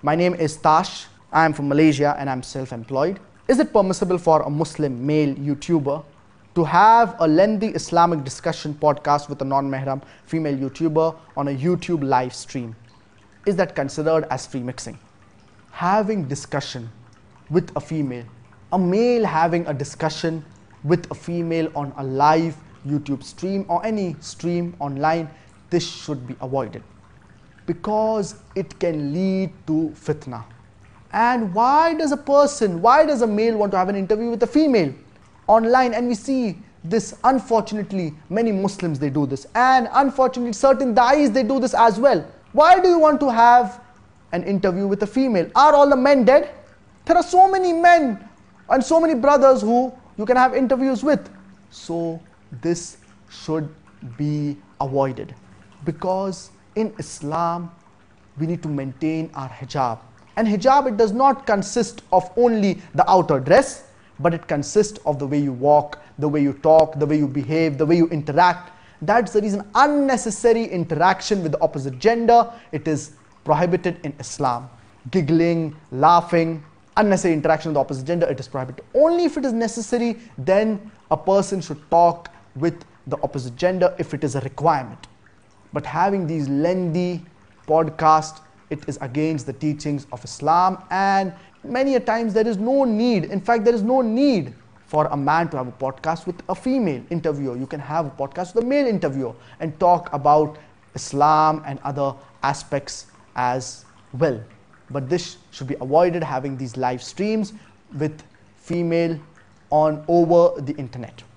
My name is Tash. I am from Malaysia and I'm self-employed. Is it permissible for a Muslim male YouTuber to have a lengthy Islamic discussion podcast with a non-mahram female YouTuber on a YouTube live stream? Is that considered as free mixing? Having discussion with a female, a male having a discussion with a female on a live YouTube stream or any stream online, this should be avoided because it can lead to fitna. And why does a male want to have an interview with a female online? And we see this, unfortunately, many Muslims, they do this. And unfortunately, certain da'is, they do this as well. Why do you want to have an interview with a female? Are all the men dead? There are so many men and so many brothers who you can have interviews with. So this should be avoided because in Islam, we need to maintain our hijab. And hijab, it does not consist of only the outer dress, but it consists of the way you walk, the way you talk, the way you behave, the way you interact. That's the reason unnecessary interaction with the opposite gender, it is prohibited in Islam. Giggling, laughing, unnecessary interaction with the opposite gender, it is prohibited. Only if it is necessary, then a person should talk with the opposite gender if it is a requirement. But having these lengthy podcasts, it is against the teachings of Islam, and many a times there is no need. In fact, there is no need for a man to have a podcast with a female interviewer. You can have a podcast with a male interviewer and talk about Islam and other aspects as well. But this should be avoided, having these live streams with female on over the internet.